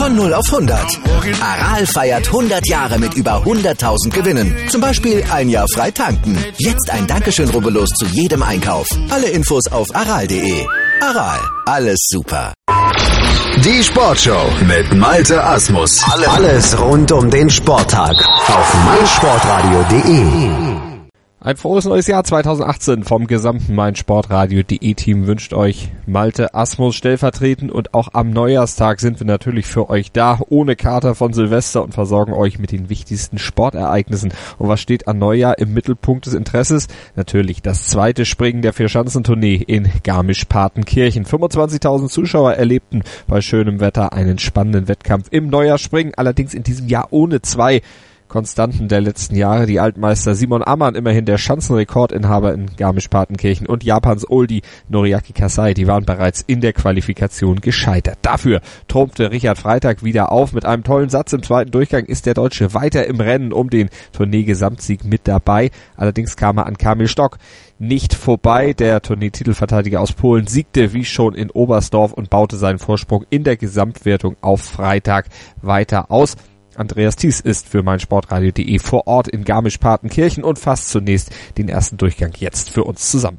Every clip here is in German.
Von 0 auf 100. Aral feiert 100 Jahre mit über 100.000 Gewinnen. Zum Beispiel ein Jahr frei tanken. Jetzt ein Dankeschön, rubbellos zu jedem Einkauf. Alle Infos auf aral.de. Aral, alles super. Die Sportshow mit Malte Asmus. Alles rund um den Sporttag auf meinsportradio.de. Ein frohes neues Jahr 2018 vom gesamten meinsportradio.de Team wünscht euch Malte Asmus stellvertretend, und auch am Neujahrstag sind wir natürlich für euch da, ohne Kater von Silvester, und versorgen euch mit den wichtigsten Sportereignissen. Und was steht an Neujahr im Mittelpunkt des Interesses? Natürlich das zweite Springen der Vierschanzentournee in Garmisch-Partenkirchen. 25.000 Zuschauer erlebten bei schönem Wetter einen spannenden Wettkampf im Neujahrspringen, allerdings in diesem Jahr ohne zwei Konstanten der letzten Jahre. Die Altmeister Simon Ammann, immerhin der Schanzenrekordinhaber in Garmisch-Partenkirchen, und Japans Oldie Noriaki Kasai, die waren bereits in der Qualifikation gescheitert. Dafür trumpfte Richard Freitag wieder auf. Mit einem tollen Satz im zweiten Durchgang ist der Deutsche weiter im Rennen um den Tournee-Gesamtsieg mit dabei. Allerdings kam er an Kamil Stoch nicht vorbei. Der Tournee-Titelverteidiger aus Polen siegte wie schon in Oberstdorf und baute seinen Vorsprung in der Gesamtwertung auf Freitag weiter aus. Andreas Thies ist für meinsportradio.de vor Ort in Garmisch-Partenkirchen und fasst zunächst den ersten Durchgang jetzt für uns zusammen.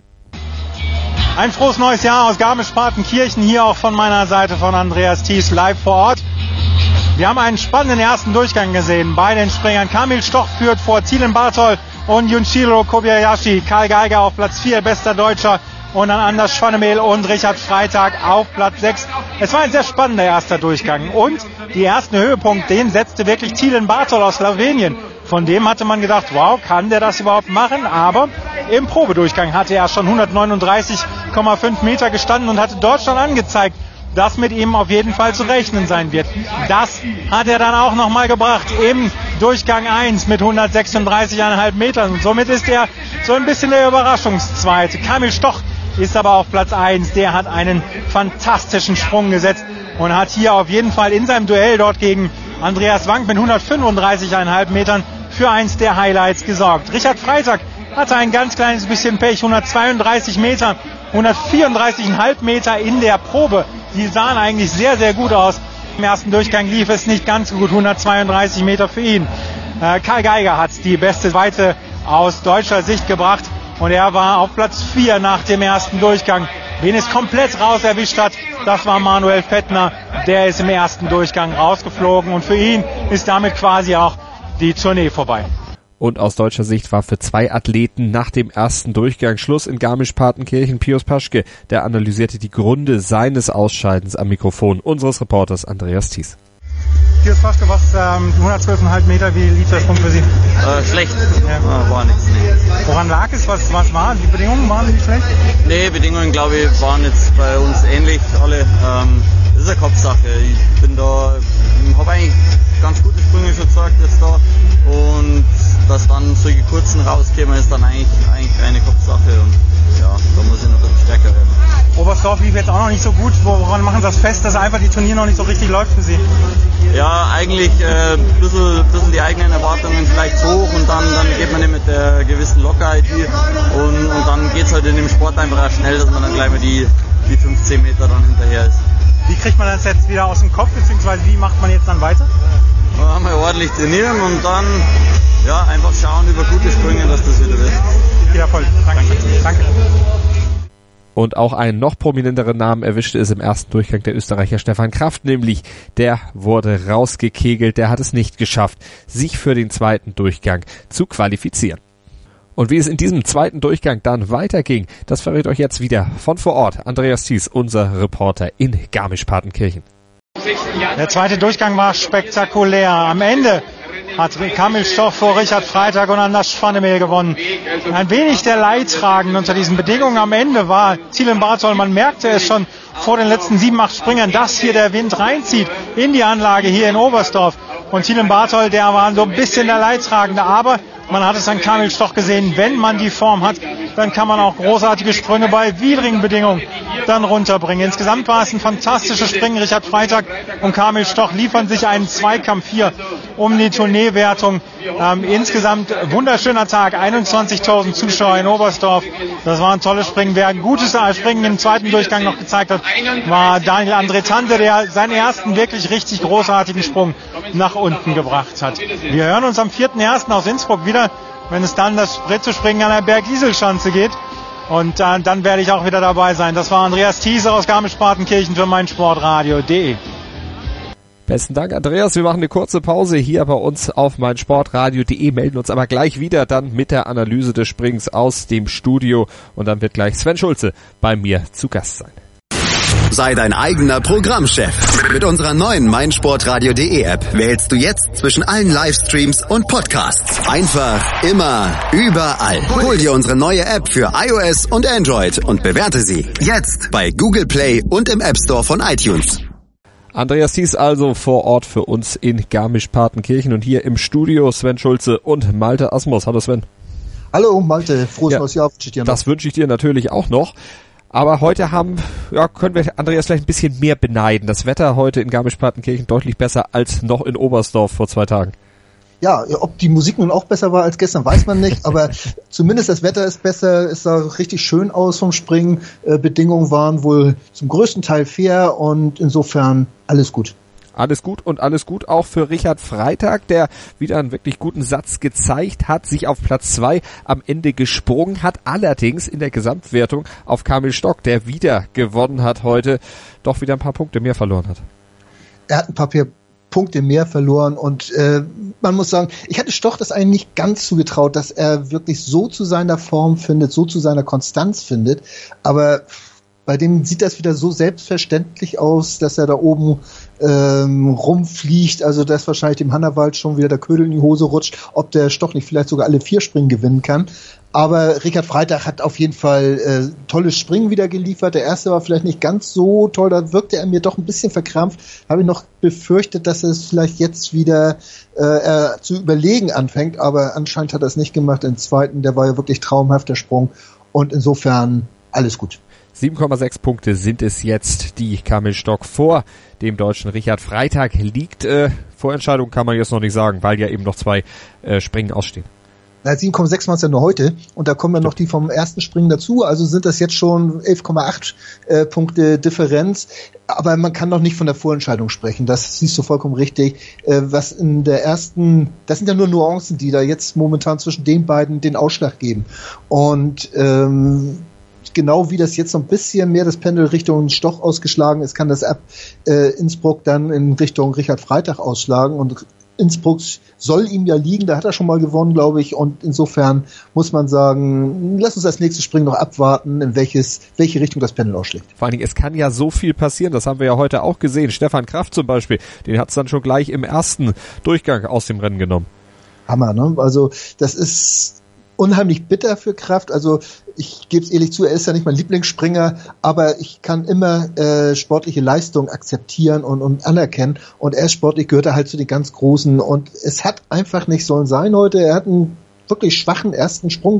Ein frohes neues Jahr aus Garmisch-Partenkirchen, hier auch von meiner Seite von Andreas Thies live vor Ort. Wir haben einen spannenden ersten Durchgang gesehen bei den Springern. Kamil Stoch führt vor Thielen Bartol und Junshiro Kobayashi. Karl Geiger auf Platz 4, bester Deutscher. Und dann Anders Schwannemel und Richard Freitag auf Platz 6. Es war ein sehr spannender erster Durchgang. Und die ersten Höhepunkt, den setzte wirklich Thielen Bartol aus Slowenien. Von dem hatte man gedacht, wow, kann der das überhaupt machen? Aber im Probedurchgang hatte er schon 139,5 Meter gestanden und hatte dort schon angezeigt, dass mit ihm auf jeden Fall zu rechnen sein wird. Das hat er dann auch nochmal gebracht im Durchgang 1 mit 136,5 Metern. Und somit ist er so ein bisschen der Überraschungszweite. Kamil Stoch ist aber auf Platz 1. Der hat einen fantastischen Sprung gesetzt und hat hier auf jeden Fall in seinem Duell dort gegen Andreas Wank mit 135,5 Metern für eins der Highlights gesorgt. Richard Freitag hatte ein ganz kleines bisschen Pech, 132 Meter, 134,5 Meter in der Probe. Die sahen eigentlich sehr, sehr gut aus. Im ersten Durchgang lief es nicht ganz so gut, 132 Meter für ihn. Karl Geiger hat die beste Weite aus deutscher Sicht gebracht. Und er war auf Platz 4 nach dem ersten Durchgang. Wen es komplett raus erwischt hat, das war Manuel Fettner. Der ist im ersten Durchgang rausgeflogen. Und für ihn ist damit quasi auch die Tournee vorbei. Und aus deutscher Sicht war für zwei Athleten nach dem ersten Durchgang Schluss in Garmisch-Partenkirchen. Pius Paschke, der analysierte die Gründe seines Ausscheidens am Mikrofon unseres Reporters Andreas Thies. Pius Paschke, was 112,5 Meter, wie lief der Sprung für Sie? Schlecht, ja. War nichts. Nee. Woran lag es? Was war? Die Bedingungen waren nicht schlecht? Nee, Bedingungen, glaube ich, waren jetzt bei uns ähnlich alle. Das ist eine Kopfsache. Ich bin da, habe eigentlich ganz gute Sprünge schon gezeigt jetzt da. Und dass dann solche kurzen rauskämen, ist dann eigentlich eine Kopfsache. Und ja, da muss ich noch ein bisschen stärker werden. Oberstdorf lief jetzt auch noch nicht so gut. Woran machen Sie das fest, dass einfach die Turnier noch nicht so richtig läuft für Sie? Ja, eigentlich ein bisschen die eigenen Erwartungen vielleicht zu hoch, und dann geht man nicht mit der gewissen Lockerheit hier, und dann geht es halt in dem Sport einfach auch schnell, dass man dann gleich mal die 15 Meter dann hinterher ist. Wie kriegt man das jetzt wieder aus dem Kopf, beziehungsweise wie macht man jetzt dann weiter? Ja, mal ordentlich trainieren und dann einfach schauen über gute Sprünge, dass das wieder wird. Viel Erfolg. Danke. Und auch einen noch prominenteren Namen erwischte es im ersten Durchgang der Österreicher Stefan Kraft, nämlich der wurde rausgekegelt, der hat es nicht geschafft, sich für den zweiten Durchgang zu qualifizieren. Und wie es in diesem zweiten Durchgang dann weiterging, das verrät euch jetzt wieder von vor Ort Andreas Thies, unser Reporter in Garmisch-Partenkirchen. Der zweite Durchgang war spektakulär. Am Ende hat Kamil Stoch vor Richard Freitag und Anders Schwannemel gewonnen. Ein wenig der Leidtragende unter diesen Bedingungen am Ende war Thielen Bartol. Man merkte es schon vor den letzten 7-8 Springern, dass hier der Wind reinzieht in die Anlage hier in Oberstdorf. Und Thielen Bartol, der war so ein bisschen der Leidtragende. Aber Man hat es an Kamil Stoch gesehen, wenn man die Form hat, dann kann man auch großartige Sprünge bei widrigen Bedingungen dann runterbringen. Insgesamt war es ein fantastisches Springen. Richard Freitag und Kamil Stoch liefern sich einen Zweikampf hier um die Tourneewertung. Insgesamt wunderschöner Tag, 21.000 Zuschauer in Oberstdorf. Das war ein tolles Springen. Wer ein gutes Springen im zweiten Durchgang noch gezeigt hat, war Daniel André Tante, der seinen ersten wirklich richtig großartigen Sprung nach unten gebracht hat. Wir hören uns am 4.1. aus Innsbruck wieder, wenn es dann das Springen an der Berg-Isel-Schanze geht. Und dann werde ich auch wieder dabei sein. Das war Andreas Thiese aus Garmisch-Partenkirchen für meinsportradio.de. Besten Dank, Andreas. Wir machen eine kurze Pause hier bei uns auf meinsportradio.de, melden uns aber gleich wieder dann mit der Analyse des Springs aus dem Studio. Und dann wird gleich Sven Schulze bei mir zu Gast sein. Sei dein eigener Programmchef. Mit unserer neuen meinsportradio.de App wählst du jetzt zwischen allen Livestreams und Podcasts. Einfach, immer, überall. Hol dir unsere neue App für iOS und Android und bewerte sie jetzt bei Google Play und im App Store von iTunes. Andreas Thies also vor Ort für uns in Garmisch-Partenkirchen und hier im Studio Sven Schulze und Malte Asmus. Hallo Sven. Hallo Malte, frohes neues Jahr wünsche ich dir noch. Das wünsche ich dir natürlich auch noch. Aber heute können wir Andreas vielleicht ein bisschen mehr beneiden. Das Wetter heute in Garmisch-Partenkirchen deutlich besser als noch in Oberstdorf vor 2 Tagen. Ja, ob die Musik nun auch besser war als gestern, weiß man nicht, aber zumindest das Wetter ist besser, es sah richtig schön aus vom Springen. Bedingungen waren wohl zum größten Teil fair und insofern alles gut. Alles gut und alles gut auch für Richard Freitag, der wieder einen wirklich guten Satz gezeigt hat, sich auf Platz 2 am Ende gesprungen hat, allerdings in der Gesamtwertung auf Kamil Stoch, der wieder gewonnen hat heute, doch wieder ein paar Punkte mehr verloren hat. Er hat ein paar Punkte mehr verloren und man muss sagen, ich hatte Stoch das eigentlich nicht ganz zugetraut, dass er wirklich so zu seiner Form findet, so zu seiner Konstanz findet, aber bei dem sieht das wieder so selbstverständlich aus, dass er da oben rumfliegt, also dass wahrscheinlich dem Hannawald schon wieder der Ködel in die Hose rutscht, ob der Stoch nicht vielleicht sogar alle 4 Springen gewinnen kann. Aber Richard Freitag hat auf jeden Fall tolles Springen wieder geliefert. Der erste war vielleicht nicht ganz so toll, da wirkte er mir doch ein bisschen verkrampft. Habe ich noch befürchtet, dass es vielleicht jetzt wieder zu überlegen anfängt, aber anscheinend hat er es nicht gemacht. Im zweiten, der war ja wirklich traumhaft, der Sprung. Und insofern alles gut. 7,6 Punkte sind es jetzt, die Kamil Stoch vor dem deutschen Richard Freitag liegt. Vorentscheidung kann man jetzt noch nicht sagen, weil ja eben noch 2 Springen ausstehen. 7,6 waren es ja nur heute und da kommen ja noch die vom ersten Springen dazu, also sind das jetzt schon 11,8 Punkte Differenz, aber man kann noch nicht von der Vorentscheidung sprechen, das siehst du vollkommen richtig. Was in der ersten, das sind ja nur Nuancen, die da jetzt momentan zwischen den beiden den Ausschlag geben und genau wie das jetzt so ein bisschen mehr das Pendel Richtung Stoch ausgeschlagen ist, kann das ab Innsbruck dann in Richtung Richard Freitag ausschlagen und Innsbruck soll ihm ja liegen, da hat er schon mal gewonnen, glaube ich, und insofern muss man sagen, lass uns das nächste Springen noch abwarten, in welche Richtung das Pendel ausschlägt. Vor allen Dingen, es kann ja so viel passieren, das haben wir ja heute auch gesehen. Stefan Kraft zum Beispiel, den hat es dann schon gleich im ersten Durchgang aus dem Rennen genommen. Hammer, ne? Also das ist unheimlich bitter für Kraft, also ich gebe es ehrlich zu, er ist ja nicht mein Lieblingsspringer, aber ich kann immer sportliche Leistung akzeptieren und anerkennen und er sportlich gehört er halt zu den ganz Großen und es hat einfach nicht sollen sein heute, er hat einen wirklich schwachen ersten Sprung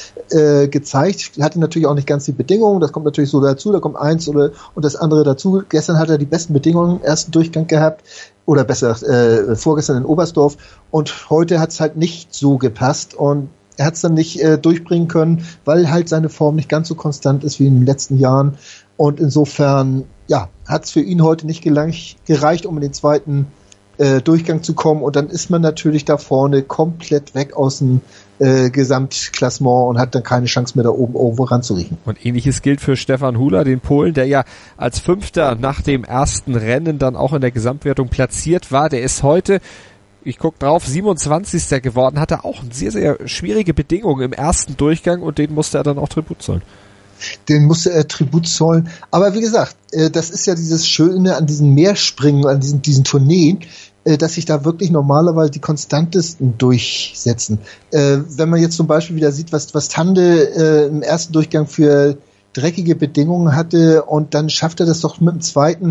gezeigt, hatte natürlich auch nicht ganz die Bedingungen, das kommt natürlich so dazu, da kommt eins und das andere dazu, gestern hat er die besten Bedingungen im ersten Durchgang gehabt, oder besser vorgestern in Oberstdorf und heute hat es halt nicht so gepasst und er hat es dann nicht durchbringen können, weil halt seine Form nicht ganz so konstant ist wie in den letzten Jahren. Und insofern, ja, hat es für ihn heute nicht gereicht, um in den zweiten Durchgang zu kommen. Und dann ist man natürlich da vorne komplett weg aus dem Gesamtklassement und hat dann keine Chance mehr da oben irgendwo ranzuriechen. Und ähnliches gilt für Stefan Hula, den Polen, der ja als Fünfter nach dem ersten Rennen dann auch in der Gesamtwertung platziert war. Der ist heute, ich guck drauf, 27. geworden, hatte auch sehr, sehr schwierige Bedingungen im ersten Durchgang und den musste er dann auch Tribut zollen. Den musste er Tribut zollen. Aber wie gesagt, das ist ja dieses Schöne an diesen Meerspringen, an diesen Tourneen, dass sich da wirklich normalerweise die konstantesten durchsetzen. Wenn man jetzt zum Beispiel wieder sieht, was Tande im ersten Durchgang für dreckige Bedingungen hatte und dann schafft er das doch mit dem zweiten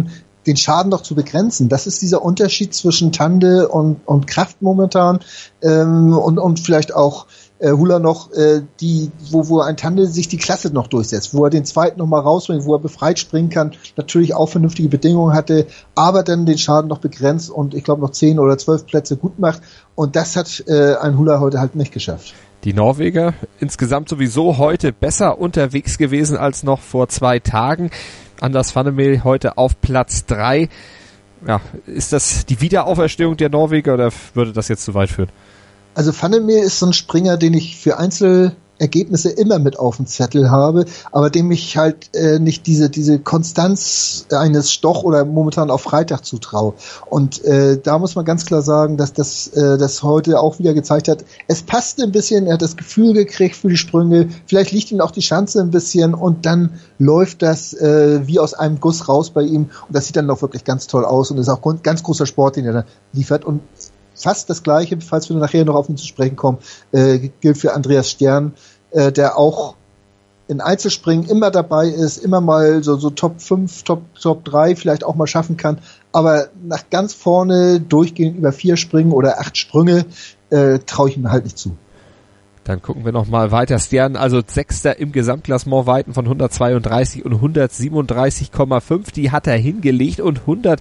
den Schaden noch zu begrenzen. Das ist dieser Unterschied zwischen Tande und Kraft momentan, und vielleicht auch Hula noch, wo ein Tande sich die Klasse noch durchsetzt, wo er den zweiten noch mal rausbringt, wo er befreit springen kann, natürlich auch vernünftige Bedingungen hatte, aber dann den Schaden noch begrenzt und ich glaube noch 10 oder 12 Plätze gut macht. Und das hat ein Hula heute halt nicht geschafft. Die Norweger insgesamt sowieso heute besser unterwegs gewesen als noch vor 2 Tagen. Anders van der Meel heute auf Platz 3. Ja, ist das die Wiederauferstehung der Norweger oder würde das jetzt zu weit führen? Also Van der Meel ist so ein Springer, den ich für Einzelergebnisse immer mit auf dem Zettel habe, aber dem ich halt nicht diese Konstanz eines Stoch oder momentan auf Freitag zutraue. Und da muss man ganz klar sagen, dass das heute auch wieder gezeigt hat, es passte ein bisschen, er hat das Gefühl gekriegt für die Sprünge, vielleicht liegt ihm auch die Chance ein bisschen und dann läuft das wie aus einem Guss raus bei ihm und das sieht dann auch wirklich ganz toll aus und ist auch ein ganz großer Sport, den er da liefert. Und fast das Gleiche, falls wir nachher noch auf ihn zu sprechen kommen, gilt für Andreas Stern, der auch in Einzelspringen immer dabei ist, immer mal so Top 5, Top 3 vielleicht auch mal schaffen kann, aber nach ganz vorne durchgehend über 4 Springen oder 8 Sprünge traue ich ihm halt nicht zu. Dann gucken wir noch mal weiter. Stern, also 6. im Gesamtklassement, Weiten von 132 und 137,5. Die hat er hingelegt und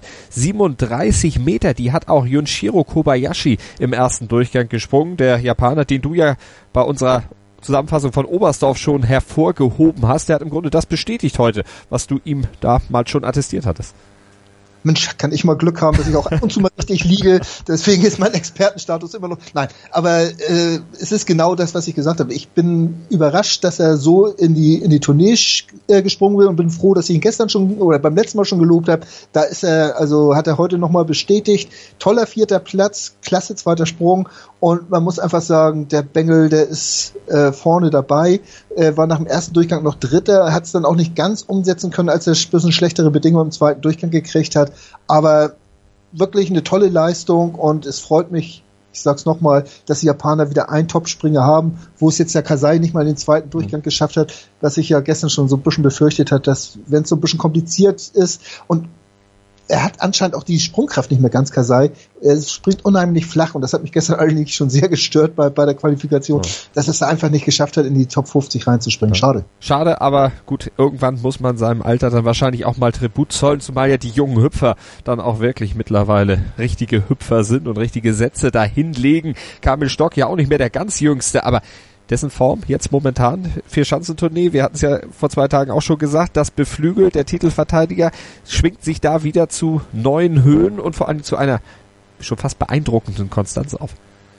137 Meter, die hat auch Junshiro Kobayashi im ersten Durchgang gesprungen. Der Japaner, den du ja bei unserer Zusammenfassung von Oberstdorf schon hervorgehoben hast, der hat im Grunde das bestätigt heute, was du ihm da mal schon attestiert hattest. Mensch, kann ich mal Glück haben, dass ich auch ab und zu mal richtig liege. Deswegen ist mein Expertenstatus immer noch... Nein, aber es ist genau das, was ich gesagt habe. Ich bin überrascht, dass er so in die Tournee gesprungen will und bin froh, dass ich ihn gestern schon oder beim letzten Mal schon gelobt habe. Da ist er, also hat er heute nochmal bestätigt. Toller 4. Platz, klasse 2. Sprung und man muss einfach sagen, der Bengel, der ist vorne dabei, war nach dem ersten Durchgang noch 3., hat es dann auch nicht ganz umsetzen können, als er ein bisschen schlechtere Bedingungen im 2. Durchgang gekriegt hat. Aber wirklich eine tolle Leistung und es freut mich, ich sag's nochmal, dass die Japaner wieder einen Topspringer haben, wo es jetzt der Kasai nicht mal den 2. Durchgang geschafft hat, was ich ja gestern schon so ein bisschen befürchtet hat, dass wenn es so ein bisschen kompliziert ist und er hat anscheinend auch die Sprungkraft nicht mehr ganz, Kasai. Er springt unheimlich flach und das hat mich gestern eigentlich schon sehr gestört bei der Qualifikation, dass es da einfach nicht geschafft hat, in die Top 50 reinzuspringen. Schade. Schade, aber gut, irgendwann muss man seinem Alter dann wahrscheinlich auch mal Tribut zollen, zumal ja die jungen Hüpfer dann auch wirklich mittlerweile richtige Hüpfer sind und richtige Sätze da hinlegen. Kamil Stock ja auch nicht mehr der ganz Jüngste, aber dessen Form jetzt momentan, 4-Schanzentournee, wir hatten es ja vor 2 Tagen auch schon gesagt, das beflügelt, der Titelverteidiger schwingt sich da wieder zu neuen Höhen und vor allem zu einer schon fast beeindruckenden Konstanz auf.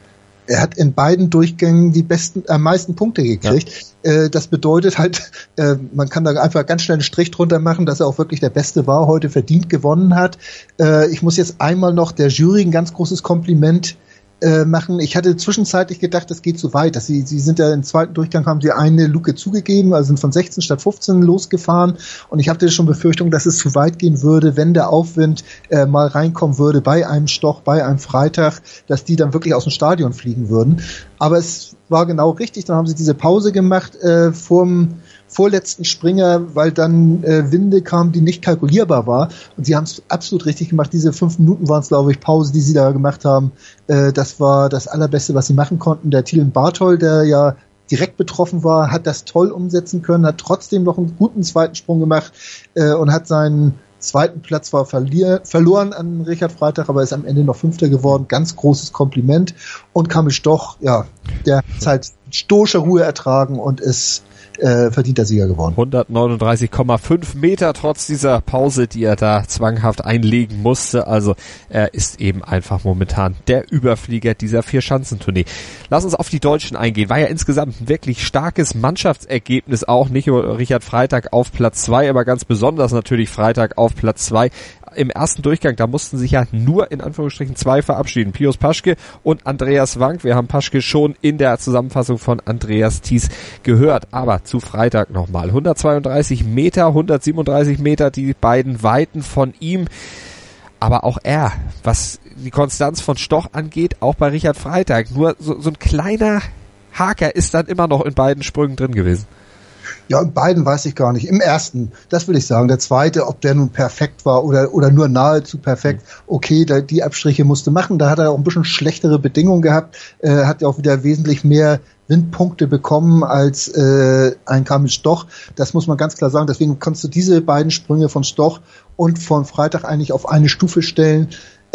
Er hat in beiden Durchgängen am meisten Punkte gekriegt. Ja. Das bedeutet halt, man kann da einfach ganz schnell einen Strich drunter machen, dass er auch wirklich der Beste war, heute verdient gewonnen hat. Ich muss jetzt einmal noch der Jury ein ganz großes Kompliment machen. Ich hatte zwischenzeitlich gedacht, das geht zu weit. Sie sind ja im 2. Durchgang, haben sie eine Luke zugegeben, also sind von 16 statt 15 losgefahren und ich hatte schon Befürchtung, dass es zu weit gehen würde, wenn der Aufwind mal reinkommen würde bei einem Stoch, bei einem Freitag, dass die dann wirklich aus dem Stadion fliegen würden. Aber es war genau richtig, dann haben sie diese Pause gemacht vorm vorletzten Springer, weil dann Winde kamen, die nicht kalkulierbar war. Und sie haben es absolut richtig gemacht. Diese 5 Minuten waren es, glaube ich, Pause, die sie da gemacht haben. Das war das Allerbeste, was sie machen konnten. Der Thielen Bartol, der ja direkt betroffen war, hat das toll umsetzen können, hat trotzdem noch einen guten 2. Sprung gemacht und hat seinen 2. Platz zwar verloren an Richard Freitag, aber ist am Ende noch 5. geworden. Ganz großes Kompliment. Und Kamil Stoch, ja, der hat halt stoische Ruhe ertragen und ist verdienter Sieger geworden. 139,5 Meter trotz dieser Pause, die er da zwanghaft einlegen musste. Also er ist eben einfach momentan der Überflieger dieser 4-Schanzentournee. Lass uns auf die Deutschen eingehen. War ja insgesamt ein wirklich starkes Mannschaftsergebnis auch. Nicht nur Richard Freitag auf Platz 2, aber ganz besonders natürlich Freitag auf Platz 2. Im ersten Durchgang, da mussten sich ja nur in Anführungsstrichen 2 verabschieden. Pius Paschke und Andreas Wank. Wir haben Paschke schon in der Zusammenfassung von Andreas Thies gehört. Aber zu Freitag nochmal. 132 Meter, 137 Meter, die beiden Weiten von ihm. Aber auch er, was die Konstanz von Stoch angeht, auch bei Richard Freitag. Nur so ein kleiner Haker ist dann immer noch in beiden Sprüngen drin gewesen. Ja, in beiden weiß ich gar nicht. Im ersten, das will ich sagen. Der zweite, ob der nun perfekt war oder nur nahezu perfekt, okay, die Abstriche musste machen. Da hat er auch ein bisschen schlechtere Bedingungen gehabt, hat ja auch wieder wesentlich mehr Windpunkte bekommen als ein Kamil Stoch. Das muss man ganz klar sagen. Deswegen kannst du diese beiden Sprünge von Stoch und von Freitag eigentlich auf eine Stufe stellen.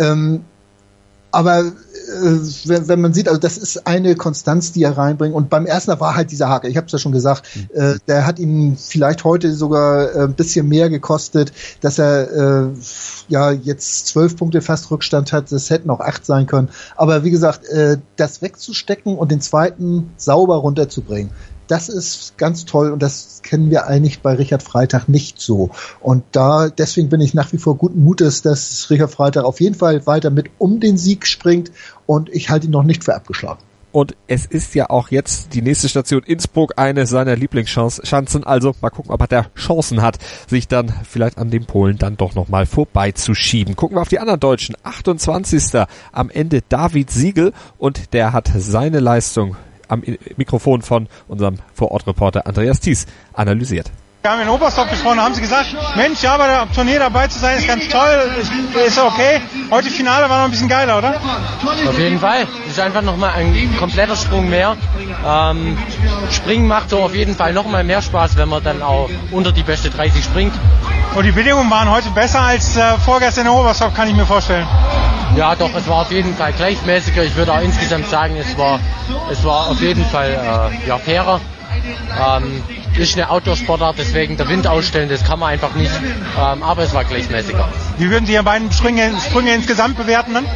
Aber wenn man sieht, also das ist eine Konstanz, die er reinbringt. Und beim ersten war halt dieser Haken. Ich habe es ja schon gesagt, der hat ihn vielleicht heute sogar ein bisschen mehr gekostet, dass er jetzt 12 Punkte fast Rückstand hat. Das hätten auch 8 sein können. Aber wie gesagt, das wegzustecken und den zweiten sauber runterzubringen, das ist ganz toll und das kennen wir eigentlich bei Richard Freitag nicht so. Und deswegen bin ich nach wie vor guten Mutes, dass Richard Freitag auf jeden Fall weiter mit um den Sieg springt und ich halte ihn noch nicht für abgeschlagen. Und es ist ja auch jetzt die nächste Station Innsbruck, eine seiner Lieblingsschanzen. Also mal gucken, ob er da Chancen hat, sich dann vielleicht an den Polen dann doch nochmal vorbeizuschieben. Gucken wir auf die anderen Deutschen. 28. am Ende David Siegel und der hat seine Leistung am Mikrofon von unserem Vorortreporter Andreas Thies analysiert. Wir haben in Oberstdorf gesprochen, haben sie gesagt, Mensch, ja, bei der Turnier dabei zu sein ist ganz toll, ist okay. Heute Finale war noch ein bisschen geiler, oder? Auf jeden Fall. Es ist einfach nochmal ein kompletter Sprung mehr. Springen macht so auf jeden Fall nochmal mehr Spaß, wenn man dann auch unter die beste 30 springt. Und die Bedingungen waren heute besser als vorgestern in Oberstdorf, kann ich mir vorstellen. Ja, doch, es war auf jeden Fall gleichmäßiger. Ich würde auch insgesamt sagen, es war auf jeden Fall fairer. Ist eine Outdoor-Sportart, deswegen der Wind ausstellen, das kann man einfach nicht. Aber es war gleichmäßiger. Wie würden Sie Ihre beiden Sprünge insgesamt bewerten dann?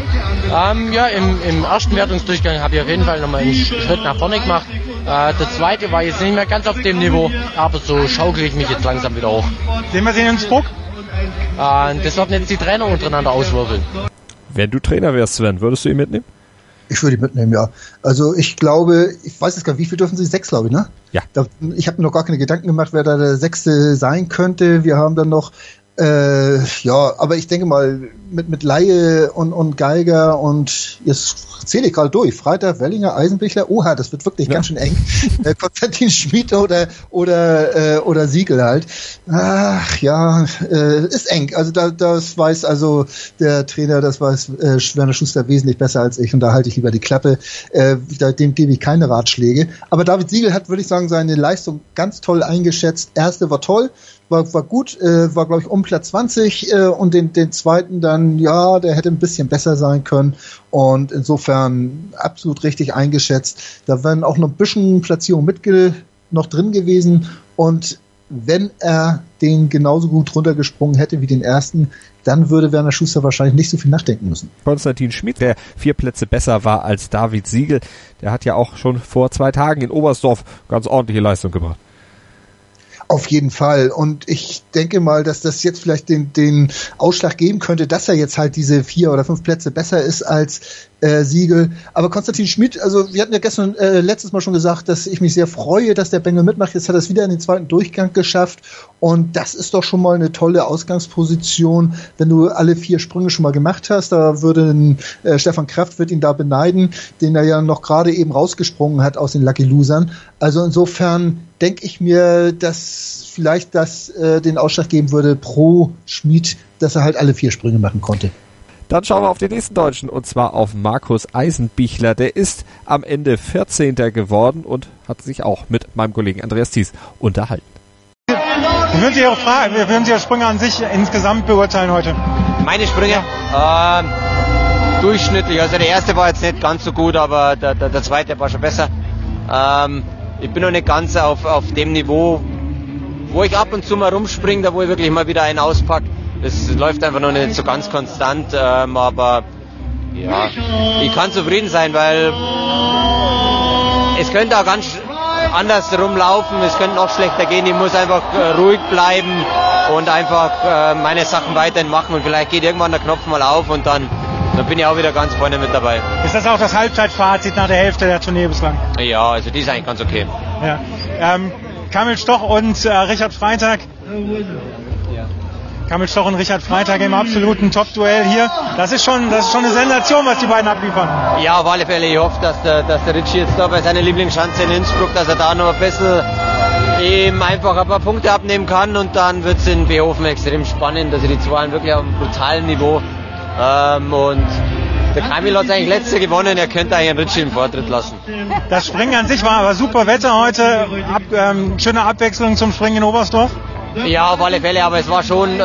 Im ersten Wertungsdurchgang habe ich auf jeden Fall nochmal einen Schritt nach vorne gemacht. Der zweite war jetzt nicht mehr ganz auf dem Niveau, aber so schaukele ich mich jetzt langsam wieder hoch. Sehen wir Sie in Innsbruck? Das werden jetzt die Trainer untereinander auswürfeln. Wenn du Trainer wärst, Sven, würdest du ihn mitnehmen? Ich würde ihn mitnehmen, ja. Also ich glaube, ich weiß jetzt gar nicht, wie viel dürfen sie? 6, glaube ich, ne? Ja. Ich habe mir noch gar keine Gedanken gemacht, wer da der 6. sein könnte. Wir haben dann noch, aber ich denke mal, mit Laie und Geiger und jetzt zähle ich gerade durch. Freitag, Wellinger, Eisenbichler, oha, das wird wirklich ganz schön eng. Konstantin Schmid oder Siegel halt. Ach ja, ist eng. Also das weiß also der Trainer, das weiß Werner Schuster wesentlich besser als ich und da halte ich lieber die Klappe. Dem gebe ich keine Ratschläge. Aber David Siegel hat, würde ich sagen, seine Leistung ganz toll eingeschätzt. Erste war toll. War gut, war glaube ich um Platz 20 und den zweiten dann, ja, der hätte ein bisschen besser sein können und insofern absolut richtig eingeschätzt. Da wären auch noch ein bisschen Platzierung noch drin gewesen und wenn er den genauso gut runtergesprungen hätte wie den ersten, dann würde Werner Schuster wahrscheinlich nicht so viel nachdenken müssen. Konstantin Schmid, der 4 Plätze besser war als David Siegel, der hat ja auch schon vor 2 Tagen in Oberstdorf ganz ordentliche Leistung gebracht. Auf jeden Fall. Und ich denke mal, dass das jetzt vielleicht den Ausschlag geben könnte, dass er jetzt halt diese 4 oder 5 Plätze besser ist als Siegel. Aber Konstantin Schmid, also wir hatten ja letztes Mal schon gesagt, dass ich mich sehr freue, dass der Bengel mitmacht. Jetzt hat er es wieder in den zweiten Durchgang geschafft. Und das ist doch schon mal eine tolle Ausgangsposition, wenn du alle 4 Sprünge schon mal gemacht hast. Da würde Stefan Kraft wird ihn da beneiden, den er ja noch gerade eben rausgesprungen hat aus den Lucky Losern. Also insofern denke ich mir, dass vielleicht das den Ausschlag geben würde pro Schmid, dass er halt alle 4 Sprünge machen konnte. Dann schauen wir auf den nächsten Deutschen und zwar auf Markus Eisenbichler. Der ist am Ende 14. geworden und hat sich auch mit meinem Kollegen Andreas Thies unterhalten. Wie würden Sie Ihre Sprünge an sich insgesamt beurteilen heute? Meine Sprünge? Durchschnittlich. Also der erste war jetzt nicht ganz so gut, aber der zweite war schon besser. Ich bin noch nicht ganz auf dem Niveau, wo ich ab und zu mal rumspringe, da wo ich wirklich mal wieder einen auspacke. Das läuft einfach noch nicht so ganz konstant, aber ja, ich kann zufrieden sein, weil es könnte auch ganz anders rumlaufen, es könnte noch schlechter gehen. Ich muss einfach ruhig bleiben und einfach meine Sachen weiterhin machen und vielleicht geht irgendwann der Knopf mal auf und dann bin ich auch wieder ganz vorne mit dabei. Ist das auch das Halbzeitfazit nach der Hälfte der Tournee bislang? Ja, also die ist eigentlich ganz okay. Ja. Kamil Stoch und Richard Freitag. Kamil Stoch und Richard Freitag im absoluten Top-Duell hier. Das ist schon eine Sensation, was die beiden abliefern. Ja, auf alle Fälle. Ich hoffe, dass der Ritchie jetzt da bei seiner Lieblingsschanze in Innsbruck, dass er da noch ein bisschen eben einfach ein paar Punkte abnehmen kann und dann wird es in Behofen extrem spannend. Also die zwei haben wirklich auf einem brutalen Niveau. Und der Kamil hat eigentlich letzte gewonnen, er könnte eigentlich einen Ritchie im Vortritt lassen. Das Springen an sich war aber super Wetter heute, schöne Abwechslung zum Springen in Oberstdorf. Ja, auf alle Fälle, aber es war schon,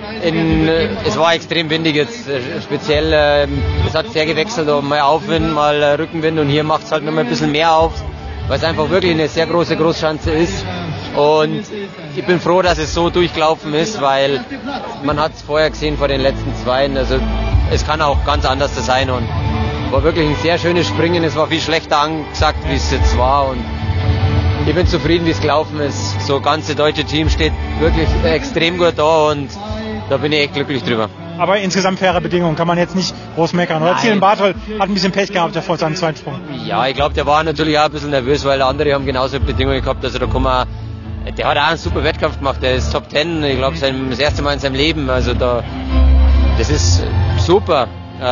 es war extrem windig jetzt, speziell, es hat sehr gewechselt, mal Aufwind, mal Rückenwind und hier macht es halt noch mal ein bisschen mehr auf, weil es einfach wirklich eine sehr große Großschanze ist und ich bin froh, dass es so durchgelaufen ist, weil man hat es vorher gesehen vor den letzten Zweien, also es kann auch ganz anders sein und war wirklich ein sehr schönes Springen, es war viel schlechter angesagt, wie es jetzt war und ich bin zufrieden, wie es gelaufen ist. So ganze deutsche Team steht wirklich extrem gut da und da bin ich echt glücklich drüber. Aber insgesamt faire Bedingungen, kann man jetzt nicht groß meckern. Oder Thielen Barthold hat ein bisschen Pech gehabt vor seinem zweiten Sprung. Ja, ich glaube, der war natürlich auch ein bisschen nervös, weil andere haben genauso Bedingungen gehabt. Also da kann man, der hat auch einen super Wettkampf gemacht, der ist Top 10, ich glaube, das erste Mal in seinem Leben. Also das ist super.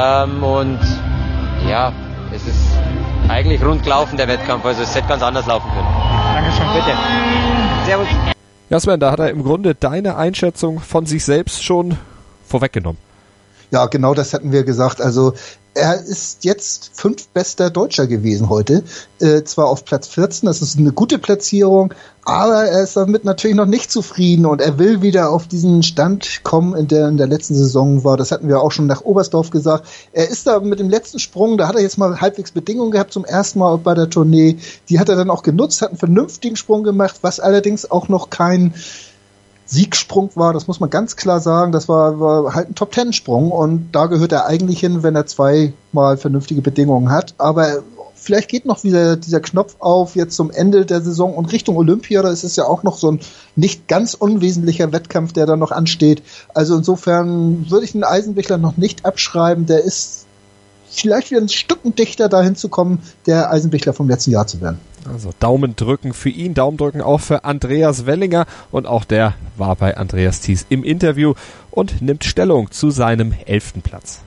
Und ja, es ist eigentlich rund gelaufen, der Wettkampf, also es hätte ganz anders laufen können. Dankeschön. Bitte. Servus. Ja, Sven, da hat er im Grunde deine Einschätzung von sich selbst schon vorweggenommen. Ja, genau das hatten wir gesagt. Also er ist jetzt 5 bester Deutscher gewesen heute. Zwar auf Platz 14, das ist eine gute Platzierung, aber er ist damit natürlich noch nicht zufrieden und er will wieder auf diesen Stand kommen, in der letzten Saison war. Das hatten wir auch schon nach Oberstdorf gesagt. Er ist da mit dem letzten Sprung, da hat er jetzt mal halbwegs Bedingungen gehabt zum ersten Mal bei der Tournee. Die hat er dann auch genutzt, hat einen vernünftigen Sprung gemacht, was allerdings auch noch kein Siegsprung war, das muss man ganz klar sagen, das war halt ein Top-10-Sprung und da gehört er eigentlich hin, wenn er 2-mal vernünftige Bedingungen hat, aber vielleicht geht noch wieder dieser Knopf auf jetzt zum Ende der Saison und Richtung Olympia, da ist es ja auch noch so ein nicht ganz unwesentlicher Wettkampf, der da noch ansteht, also insofern würde ich den Eisenbichler noch nicht abschreiben, der ist vielleicht wieder ein Stückchen dichter dahin zu kommen, der Eisenbichler vom letzten Jahr zu werden. Also Daumen drücken für ihn, Daumen drücken auch für Andreas Wellinger und auch der war bei Andreas Thies im Interview und nimmt Stellung zu seinem 11. Platz.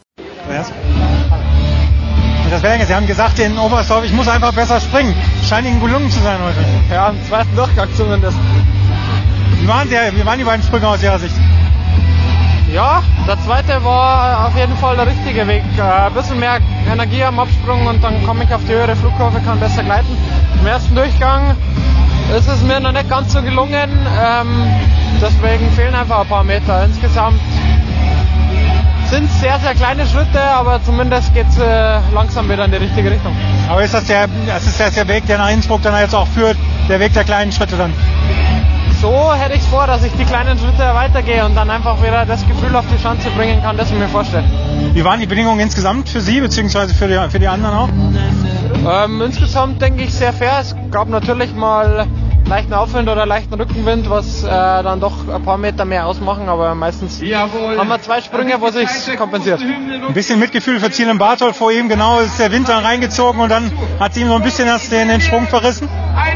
Andreas Wellinger, Sie haben gesagt in Oberstdorf, ich muss einfach besser springen. Scheint Ihnen gelungen zu sein heute. Ja, im zweiten Durchgang zumindest. Wie waren die beiden Sprünge aus Ihrer Sicht? Ja, der zweite war auf jeden Fall der richtige Weg. Ein bisschen mehr Energie am Absprung und dann komme ich auf die höhere Flugkurve, kann besser gleiten. Im ersten Durchgang ist es mir noch nicht ganz so gelungen, deswegen fehlen einfach ein paar Meter. Insgesamt sind es sehr, sehr kleine Schritte, aber zumindest geht es langsam wieder in die richtige Richtung. Aber ist das der Weg, der nach Innsbruck dann jetzt auch führt, der Weg der kleinen Schritte dann? So hätte ich es vor, dass ich die kleinen Schritte weitergehe und dann einfach wieder das Gefühl auf die Schanze bringen kann, das ich mir vorstelle. Wie waren die Bedingungen insgesamt für Sie, beziehungsweise für die anderen auch? Insgesamt denke ich sehr fair. Es gab natürlich mal leichten Aufwind oder leichten Rückenwind, was dann doch ein paar Meter mehr ausmachen, aber meistens haben wir 2 Sprünge, wo sich kompensiert. Ein bisschen Mitgefühl für Thielen Barthold vor ihm, genau, ist der Wind dann reingezogen und dann hat sie ihm so ein bisschen den Sprung verrissen?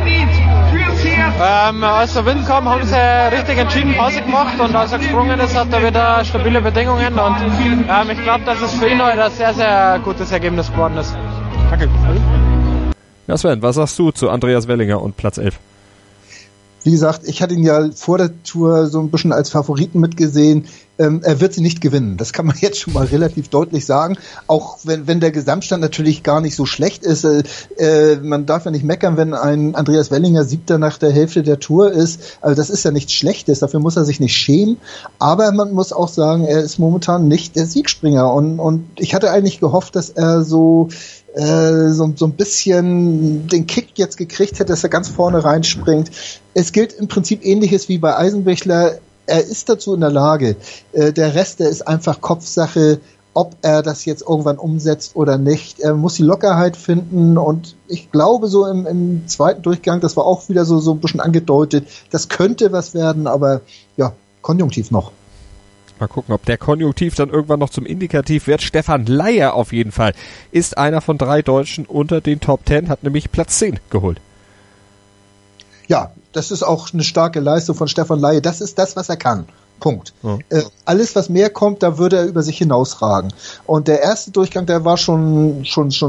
Als der Wind kam, haben sie richtig entschieden Pause gemacht und als er gesprungen ist, hat er wieder stabile Bedingungen und ich glaube, dass es für ihn heute ein sehr, sehr gutes Ergebnis geworden ist. Danke. Ja, Sven, was sagst du zu Andreas Wellinger und Platz 11? Wie gesagt, ich hatte ihn ja vor der Tour so ein bisschen als Favoriten mitgesehen. Er wird sie nicht gewinnen. Das kann man jetzt schon mal relativ deutlich sagen. Auch wenn der Gesamtstand natürlich gar nicht so schlecht ist. Man darf ja nicht meckern, wenn ein Andreas Wellinger 7. nach der Hälfte der Tour ist. Also das ist ja nichts Schlechtes. Dafür muss er sich nicht schämen. Aber man muss auch sagen, er ist momentan nicht der Siegspringer. Und ich hatte eigentlich gehofft, dass er so ein bisschen den Kick jetzt gekriegt hätte, dass er ganz vorne reinspringt. Es gilt im Prinzip Ähnliches wie bei Eisenbichler. Er ist dazu in der Lage. Der Rest, der ist einfach Kopfsache, ob er das jetzt irgendwann umsetzt oder nicht. Er muss die Lockerheit finden und ich glaube so im zweiten Durchgang, das war auch wieder so ein bisschen angedeutet, das könnte was werden, aber ja, Konjunktiv noch. Mal gucken, ob der Konjunktiv dann irgendwann noch zum Indikativ wird. Stefan Leier auf jeden Fall ist einer von 3 Deutschen unter den Top 10, hat nämlich Platz 10 geholt. Ja, das ist auch eine starke Leistung von Stefan Leier. Das ist das, was er kann. Punkt. Ja. Alles, was mehr kommt, da würde er über sich hinausragen. Und der erste Durchgang, der war schon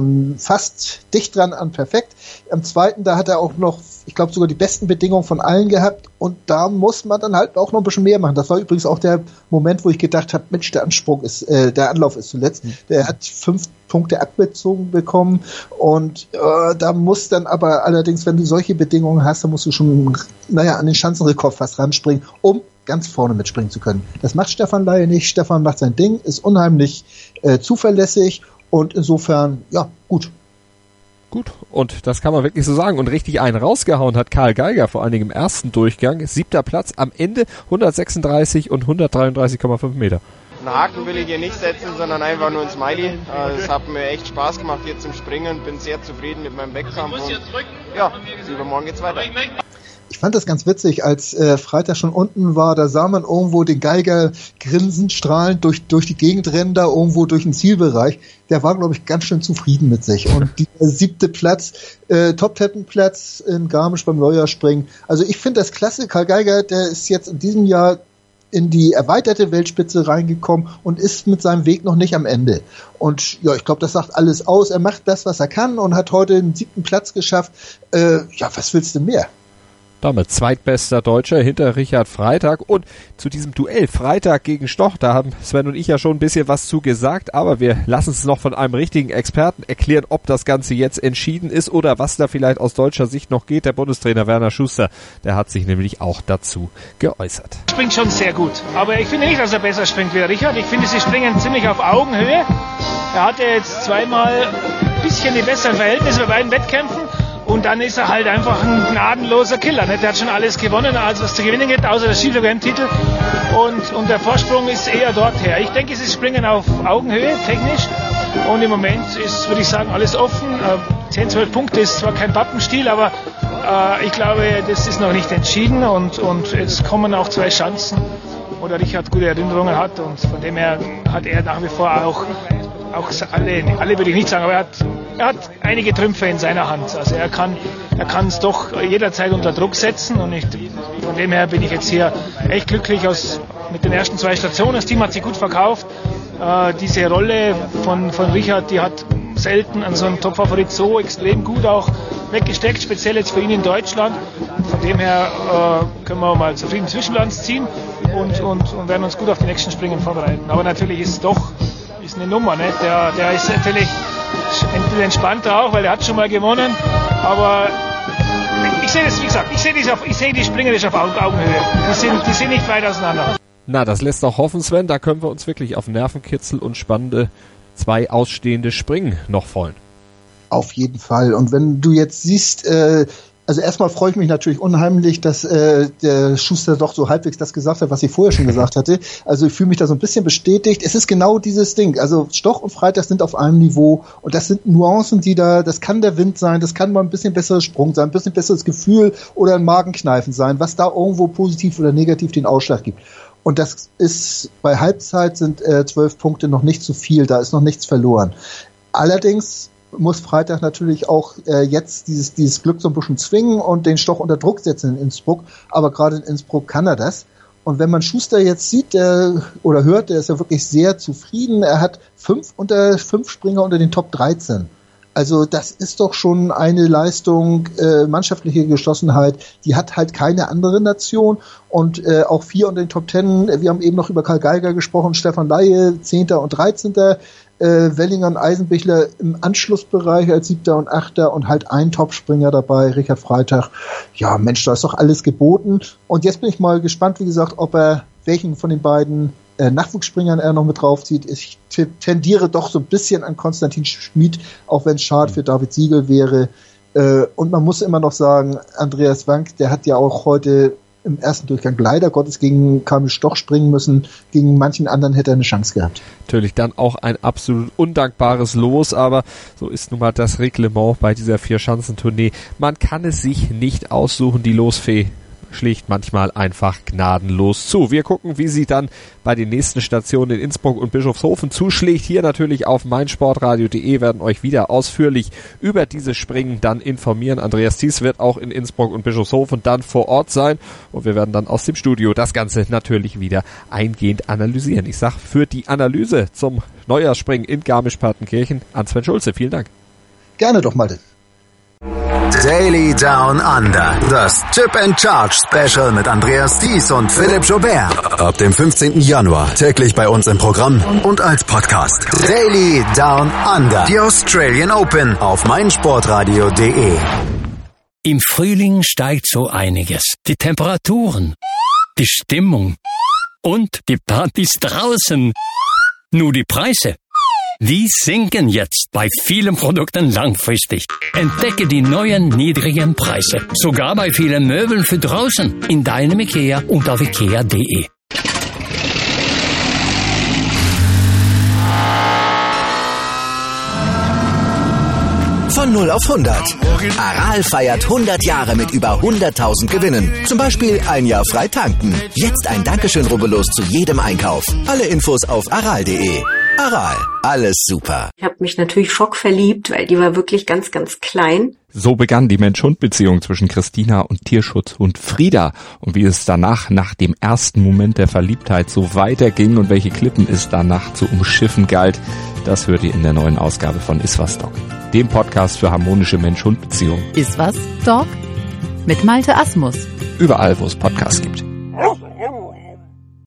fast dicht dran an perfekt. Am zweiten, da hat er auch noch, ich glaube, sogar die besten Bedingungen von allen gehabt. Und da muss man dann halt auch noch ein bisschen mehr machen. Das war übrigens auch der Moment, wo ich gedacht habe, Mensch, der Anlauf ist zuletzt. Der hat 5 Punkte abgezogen bekommen. Und da muss dann aber allerdings, wenn du solche Bedingungen hast, dann musst du schon, an den Schanzenrekord fast ranspringen, um ganz vorne mitspringen zu können. Das macht Stefan Laie nicht. Stefan macht sein Ding, ist unheimlich zuverlässig und insofern, gut. Gut, und das kann man wirklich so sagen. Und richtig einen rausgehauen hat Karl Geiger, vor allen Dingen im ersten Durchgang. 7. Platz, am Ende 136 und 133,5 Meter. Einen Haken will ich hier nicht setzen, sondern einfach nur ein Smiley. Es hat mir echt Spaß gemacht hier zum Springen. Bin sehr zufrieden mit meinem Wettkampf. Und übermorgen geht's weiter. Ich fand das ganz witzig, als Freitag schon unten war, da sah man irgendwo den Geiger grinsend, strahlend durch die Gegend rennen, da irgendwo durch den Zielbereich. Der war, glaube ich, ganz schön zufrieden mit sich. Und der 7. Platz, Top-10-Platz in Garmisch beim Neujahrspringen. Also ich finde das klasse. Karl Geiger, der ist jetzt in diesem Jahr in die erweiterte Weltspitze reingekommen und ist mit seinem Weg noch nicht am Ende. Und ich glaube, das sagt alles aus. Er macht das, was er kann und hat heute den 7. Platz geschafft. Was willst du mehr? Damit zweitbester Deutscher hinter Richard Freitag. Und zu diesem Duell Freitag gegen Stoch, da haben Sven und ich ja schon ein bisschen was zu gesagt, aber wir lassen es noch von einem richtigen Experten erklären, ob das Ganze jetzt entschieden ist oder was da vielleicht aus deutscher Sicht noch geht. Der Bundestrainer Werner Schuster, der hat sich nämlich auch dazu geäußert. Springt schon sehr gut, aber ich finde nicht, dass er besser springt wie Richard. Ich finde, sie springen ziemlich auf Augenhöhe. Er hatte jetzt zweimal ein bisschen die besseren Verhältnisse bei beiden Wettkämpfen. Und dann ist er halt einfach ein gnadenloser Killer. Ne? Der hat schon alles gewonnen, also was zu gewinnen gibt, außer der Ski-WM-Titel. Und der Vorsprung ist eher dort her. Ich denke, sie springen auf Augenhöhe, technisch. Und im Moment ist, würde ich sagen, alles offen. 10, 12 Punkte ist zwar kein Pappenstiel, aber ich glaube, das ist noch nicht entschieden. Und jetzt kommen auch 2 Schanzen, wo der Richard gute Erinnerungen hat. Und von dem her hat er nach wie vor auch alle würde ich nicht sagen, aber er hat einige Trümpfe in seiner Hand. Also er kann es doch jederzeit unter Druck setzen und von dem her bin ich jetzt hier echt glücklich mit den ersten 2 Stationen. Das Team hat sich gut verkauft. Diese Rolle von Richard, die hat selten an so einem Top-Favorit so extrem gut auch weggesteckt, speziell jetzt für ihn in Deutschland. Von dem her können wir mal zufrieden Zwischenbilanz ziehen und werden uns gut auf die nächsten Springen vorbereiten. Aber natürlich ist es doch eine Nummer, ne? Der ist natürlich entspannter auch, weil er hat schon mal gewonnen, aber ich sehe das, wie gesagt, ich sehe die Springerisch auf Augenhöhe. Die sind nicht weit auseinander. Na, das lässt doch hoffen, Sven, da können wir uns wirklich auf Nervenkitzel und spannende 2 ausstehende Springen noch freuen. Auf jeden Fall. Und wenn du jetzt siehst, also erstmal freue ich mich natürlich unheimlich, dass der Schuster doch so halbwegs das gesagt hat, was ich vorher schon gesagt hatte. Also ich fühle mich da so ein bisschen bestätigt. Es ist genau dieses Ding. Also Stoch und Freitag sind auf einem Niveau und das sind Nuancen, das kann der Wind sein, das kann mal ein bisschen besserer Sprung sein, ein bisschen besseres Gefühl oder ein Magenkneifen sein, was da irgendwo positiv oder negativ den Ausschlag gibt. Und das ist, bei Halbzeit sind 12 Punkte noch nicht zu viel, da ist noch nichts verloren. Allerdings muss Freitag natürlich auch jetzt dieses Glück so ein bisschen zwingen und den Stoch unter Druck setzen in Innsbruck. Aber gerade in Innsbruck kann er das. Und wenn man Schuster jetzt sieht oder hört, der ist ja wirklich sehr zufrieden. Er hat 5 Springer unter den Top 13. Also das ist doch schon eine Leistung, mannschaftliche Geschlossenheit, die hat halt keine andere Nation. Und auch 4 unter den Top 10, wir haben eben noch über Karl Geiger gesprochen, Stefan Laie, 10. und 13. Wellinger und Eisenbichler im Anschlussbereich als 7. und 8. und halt ein Topspringer dabei, Richard Freitag. Ja, Mensch, da ist doch alles geboten. Und jetzt bin ich mal gespannt, wie gesagt, ob er welchen von den beiden Nachwuchsspringern er noch mit draufzieht. Ich tendiere doch so ein bisschen an Konstantin Schmid, auch wenn es schade für David Siegel wäre. Und man muss immer noch sagen, Andreas Wank, der hat ja auch heute im ersten Durchgang leider Gottes gegen Kamil Stoch springen müssen. Gegen manchen anderen hätte er eine Chance gehabt. Natürlich dann auch ein absolut undankbares Los, aber so ist nun mal das Reglement bei dieser 4-Schanzentournee. Man kann es sich nicht aussuchen, die Losfee schlägt manchmal einfach gnadenlos zu. Wir gucken, wie sie dann bei den nächsten Stationen in Innsbruck und Bischofshofen zuschlägt. Hier natürlich auf meinsportradio.de werden euch wieder ausführlich über dieses Springen dann informieren. Andreas Thies wird auch in Innsbruck und Bischofshofen dann vor Ort sein und wir werden dann aus dem Studio das Ganze natürlich wieder eingehend analysieren. Ich sag für die Analyse zum Neujahrsspringen in Garmisch-Partenkirchen an Sven Schulze. Vielen Dank. Gerne doch, Malte. Daily Down Under. Das Chip and Charge Special mit Andreas Thies und Philipp Joubert. Ab dem 15. Januar täglich bei uns im Programm und als Podcast. Daily Down Under. Die Australian Open auf meinsportradio.de. Im Frühling steigt so einiges. Die Temperaturen, die Stimmung und die Partys draußen. Nur die Preise, die sinken jetzt bei vielen Produkten langfristig. Entdecke die neuen niedrigen Preise. Sogar bei vielen Möbeln für draußen. In deinem IKEA und auf IKEA.de. Von 0 auf 100. Aral feiert 100 Jahre mit über 100.000 Gewinnen. Zum Beispiel ein Jahr frei tanken. Jetzt ein Dankeschön, rubbellos zu jedem Einkauf. Alle Infos auf aral.de. Aral, alles super. Ich habe mich natürlich schockverliebt, weil die war wirklich ganz, ganz klein. So begann die Mensch-Hund-Beziehung zwischen Christina und Tierschutzhund Frieda. Und wie es danach, nach dem ersten Moment der Verliebtheit, so weiterging und welche Klippen es danach zu umschiffen galt, das hört ihr in der neuen Ausgabe von Iswas Dog, dem Podcast für harmonische Mensch-Hund-Beziehungen. Iswas Dog mit Malte Asmus. Überall, wo es Podcasts gibt.